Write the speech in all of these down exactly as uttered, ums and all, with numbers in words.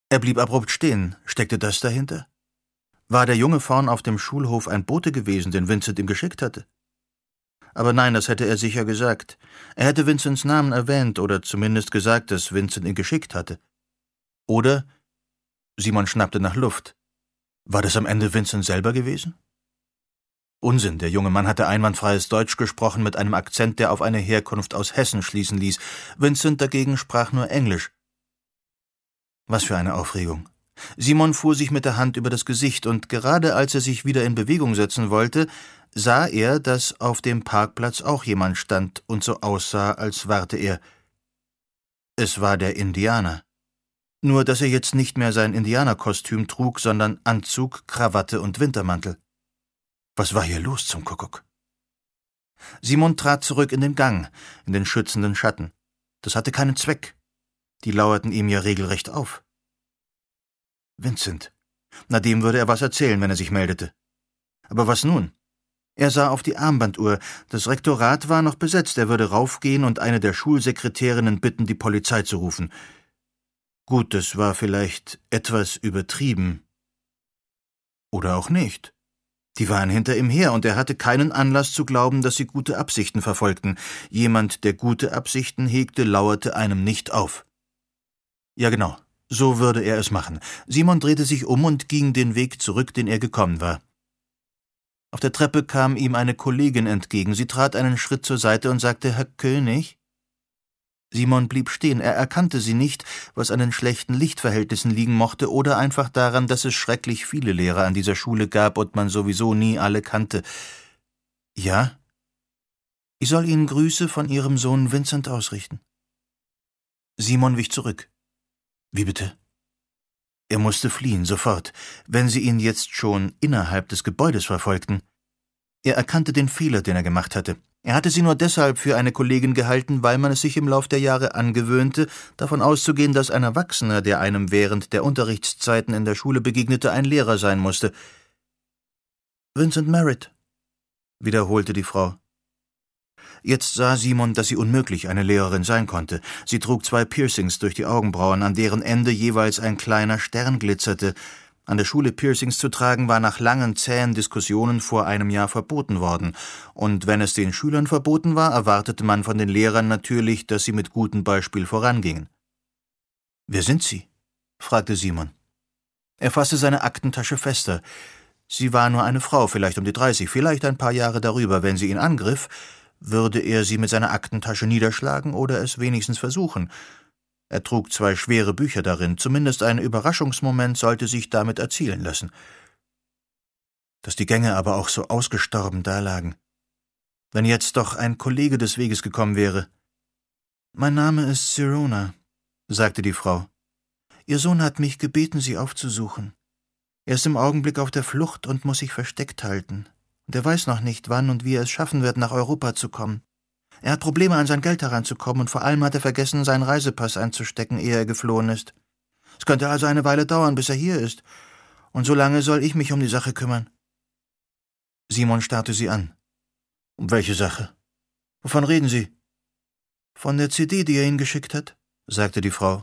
Er blieb abrupt stehen. Steckte das dahinter? War der Junge vorn auf dem Schulhof ein Bote gewesen, den Vincent ihm geschickt hatte? Aber nein, das hätte er sicher gesagt. Er hätte Vincents Namen erwähnt oder zumindest gesagt, dass Vincent ihn geschickt hatte. Oder Simon schnappte nach Luft. War das am Ende Vincent selber gewesen? Unsinn, der junge Mann hatte einwandfreies Deutsch gesprochen mit einem Akzent, der auf eine Herkunft aus Hessen schließen ließ. Vincent dagegen sprach nur Englisch. Was für eine Aufregung. Simon fuhr sich mit der Hand über das Gesicht, und gerade als er sich wieder in Bewegung setzen wollte, sah er, dass auf dem Parkplatz auch jemand stand und so aussah, als warte er. Es war der Indianer. Nur, dass er jetzt nicht mehr sein Indianerkostüm trug, sondern Anzug, Krawatte und Wintermantel. Was war hier los zum Kuckuck? Simon trat zurück in den Gang, in den schützenden Schatten. Das hatte keinen Zweck. Die lauerten ihm ja regelrecht auf. Vincent. Na, dem würde er was erzählen, wenn er sich meldete. Aber was nun? Er sah auf die Armbanduhr. Das Rektorat war noch besetzt. Er würde raufgehen und eine der Schulsekretärinnen bitten, die Polizei zu rufen. Gut, das war vielleicht etwas übertrieben. Oder auch nicht. Die waren hinter ihm her, und er hatte keinen Anlass zu glauben, dass sie gute Absichten verfolgten. Jemand, der gute Absichten hegte, lauerte einem nicht auf. Ja, genau, so würde er es machen. Simon drehte sich um und ging den Weg zurück, den er gekommen war. Auf der Treppe kam ihm eine Kollegin entgegen. Sie trat einen Schritt zur Seite und sagte, »Herr König?« Simon blieb stehen. Er erkannte sie nicht, was an den schlechten Lichtverhältnissen liegen mochte oder einfach daran, dass es schrecklich viele Lehrer an dieser Schule gab und man sowieso nie alle kannte. »Ja?« »Ich soll Ihnen Grüße von Ihrem Sohn Vincent ausrichten.« Simon wich zurück. »Wie bitte?« Er musste fliehen, sofort, wenn sie ihn jetzt schon innerhalb des Gebäudes verfolgten. Er erkannte den Fehler, den er gemacht hatte. Er hatte sie nur deshalb für eine Kollegin gehalten, weil man es sich im Lauf der Jahre angewöhnte, davon auszugehen, dass ein Erwachsener, der einem während der Unterrichtszeiten in der Schule begegnete, ein Lehrer sein musste. »Vincent Merritt«, wiederholte die Frau. Jetzt sah Simon, dass sie unmöglich eine Lehrerin sein konnte. Sie trug zwei Piercings durch die Augenbrauen, an deren Ende jeweils ein kleiner Stern glitzerte. An der Schule Piercings zu tragen, war nach langen, zähen Diskussionen vor einem Jahr verboten worden. Und wenn es den Schülern verboten war, erwartete man von den Lehrern natürlich, dass sie mit gutem Beispiel vorangingen. »Wer sind Sie?« fragte Simon. Er fasste seine Aktentasche fester. Sie war nur eine Frau, vielleicht um die dreißig, vielleicht ein paar Jahre darüber. Wenn sie ihn angriff, würde er sie mit seiner Aktentasche niederschlagen oder es wenigstens versuchen. Er trug zwei schwere Bücher darin, zumindest ein Überraschungsmoment sollte sich damit erzielen lassen. Dass die Gänge aber auch so ausgestorben dalagen. Wenn jetzt doch ein Kollege des Weges gekommen wäre. »Mein Name ist Sirona«, sagte die Frau. »Ihr Sohn hat mich gebeten, Sie aufzusuchen. Er ist im Augenblick auf der Flucht und muss sich versteckt halten. Und er weiß noch nicht, wann und wie er es schaffen wird, nach Europa zu kommen. Er hat Probleme, an sein Geld heranzukommen, und vor allem hat er vergessen, seinen Reisepass einzustecken, ehe er geflohen ist. Es könnte also eine Weile dauern, bis er hier ist. Und so lange soll ich mich um die Sache kümmern.« Simon starrte sie an. »Um welche Sache? Wovon reden Sie?« »Von der C D, die er Ihnen geschickt hat«, sagte die Frau.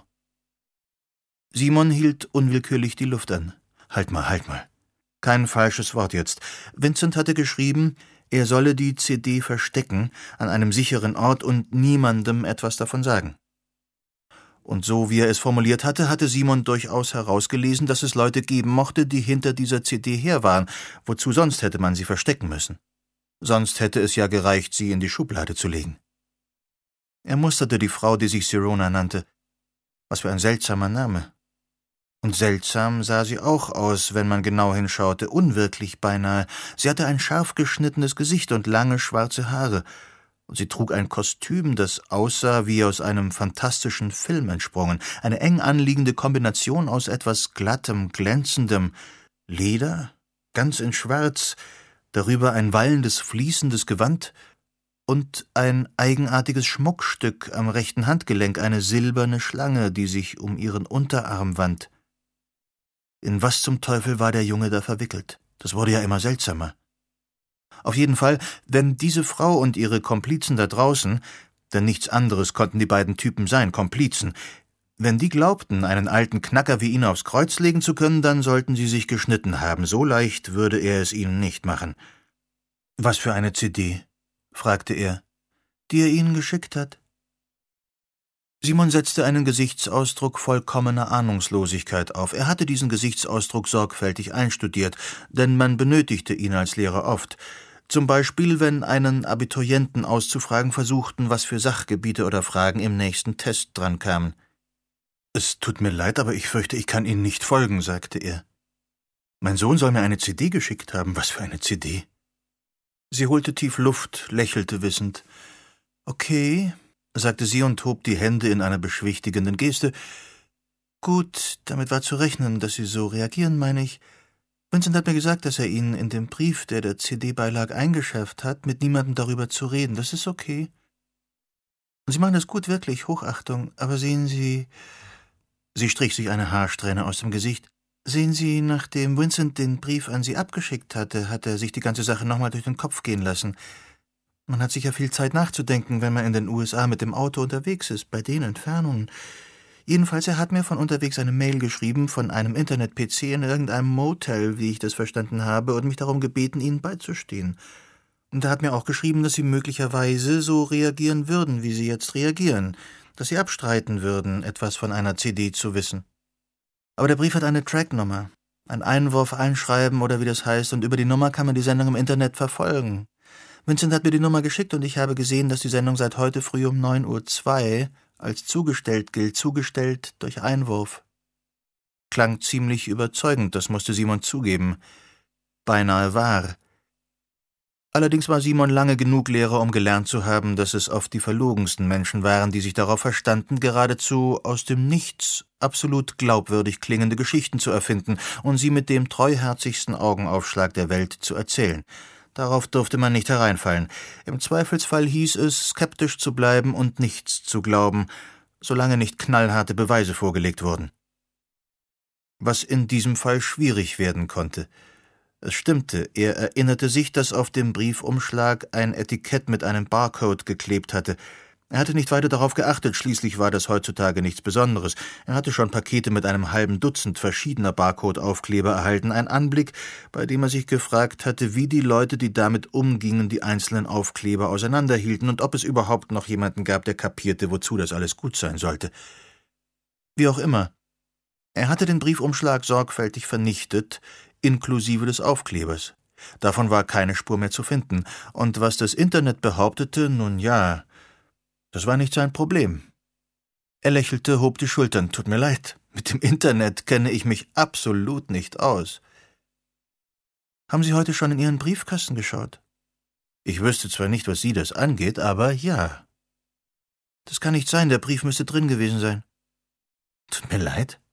Simon hielt unwillkürlich die Luft an. »Halt mal, halt mal. Kein falsches Wort jetzt. Vincent hatte geschrieben, er solle die C D verstecken, an einem sicheren Ort und niemandem etwas davon sagen. Und so wie er es formuliert hatte, hatte Simon durchaus herausgelesen, dass es Leute geben mochte, die hinter dieser C D her waren. Wozu sonst hätte man sie verstecken müssen? Sonst hätte es ja gereicht, sie in die Schublade zu legen. Er musterte die Frau, die sich Sirona nannte. Was für ein seltsamer Name. Und seltsam sah sie auch aus, wenn man genau hinschaute, unwirklich beinahe. Sie hatte ein scharf geschnittenes Gesicht und lange schwarze Haare. Und sie trug ein Kostüm, das aussah wie aus einem fantastischen Film entsprungen. Eine eng anliegende Kombination aus etwas Glattem, Glänzendem. Leder, ganz in Schwarz, darüber ein wallendes, fließendes Gewand und ein eigenartiges Schmuckstück am rechten Handgelenk, eine silberne Schlange, die sich um ihren Unterarm wand. In was zum Teufel war der Junge da verwickelt? Das wurde ja immer seltsamer. Auf jeden Fall, wenn diese Frau und ihre Komplizen da draußen, denn nichts anderes konnten die beiden Typen sein, Komplizen, Wenn die glaubten, einen alten Knacker wie ihn aufs Kreuz legen zu können, dann sollten sie sich geschnitten haben. So leicht würde er es ihnen nicht machen. »Was für eine C D?« fragte er. »Die er Ihnen geschickt hat?« Simon setzte einen Gesichtsausdruck vollkommener Ahnungslosigkeit auf. Er hatte diesen Gesichtsausdruck sorgfältig einstudiert, denn man benötigte ihn als Lehrer oft. Zum Beispiel, wenn einen Abiturienten auszufragen versuchten, was für Sachgebiete oder Fragen im nächsten Test drankamen. »Es tut mir leid, aber ich fürchte, ich kann Ihnen nicht folgen«, sagte er. »Mein Sohn soll mir eine C D geschickt haben. Was für eine C D?« Sie holte tief Luft, lächelte wissend. »Okay«, sagte sie und hob die Hände in einer beschwichtigenden Geste. »Gut, damit war zu rechnen, dass Sie so reagieren, meine ich. Vincent hat mir gesagt, dass er Ihnen in dem Brief, der der C D beilag, eingeschärft hat, mit niemandem darüber zu reden. Das ist okay. Und Sie machen das gut, wirklich, Hochachtung. Aber sehen Sie...« Sie strich sich eine Haarsträhne aus dem Gesicht. »Sehen Sie, nachdem Vincent den Brief an Sie abgeschickt hatte, hat er sich die ganze Sache nochmal durch den Kopf gehen lassen. Man hat sicher viel Zeit nachzudenken, wenn man in den U S A mit dem Auto unterwegs ist, bei den Entfernungen. Jedenfalls, er hat mir von unterwegs eine Mail geschrieben, von einem Internet-P C in irgendeinem Motel, wie ich das verstanden habe, und mich darum gebeten, Ihnen beizustehen. Und er hat mir auch geschrieben, dass Sie möglicherweise so reagieren würden, wie Sie jetzt reagieren, dass Sie abstreiten würden, etwas von einer C D zu wissen. Aber der Brief hat eine Tracknummer, ein Einwurf, Einschreiben oder wie das heißt, und über die Nummer kann man die Sendung im Internet verfolgen. Vincent hat mir die Nummer geschickt und ich habe gesehen, dass die Sendung seit heute früh um neun Uhr zwei als zugestellt gilt, zugestellt durch Einwurf. Klang ziemlich überzeugend, das musste Simon zugeben. Beinahe wahr. Allerdings war Simon lange genug Lehrer, um gelernt zu haben, dass es oft die verlogensten Menschen waren, die sich darauf verstanden, geradezu aus dem Nichts absolut glaubwürdig klingende Geschichten zu erfinden und sie mit dem treuherzigsten Augenaufschlag der Welt zu erzählen. Darauf durfte man nicht hereinfallen. Im Zweifelsfall hieß es, skeptisch zu bleiben und nichts zu glauben, solange nicht knallharte Beweise vorgelegt wurden. Was in diesem Fall schwierig werden konnte. Es stimmte, er erinnerte sich, dass auf dem Briefumschlag ein Etikett mit einem Barcode geklebt hatte. Er hatte nicht weiter darauf geachtet, schließlich war das heutzutage nichts Besonderes. Er hatte schon Pakete mit einem halben Dutzend verschiedener Barcode-Aufkleber erhalten, ein Anblick, bei dem er sich gefragt hatte, wie die Leute, die damit umgingen, die einzelnen Aufkleber auseinanderhielten und ob es überhaupt noch jemanden gab, der kapierte, wozu das alles gut sein sollte. Wie auch immer, er hatte den Briefumschlag sorgfältig vernichtet, inklusive des Aufklebers. Davon war keine Spur mehr zu finden, und was das Internet behauptete, nun ja, das war nicht sein Problem. Er lächelte, hob die Schultern. »Tut mir leid, mit dem Internet kenne ich mich absolut nicht aus.« »Haben Sie heute schon in Ihren Briefkasten geschaut?« »Ich wüsste zwar nicht, was Sie das angeht, aber ja.« »Das kann nicht sein, der Brief müsste drin gewesen sein.« »Tut mir leid.«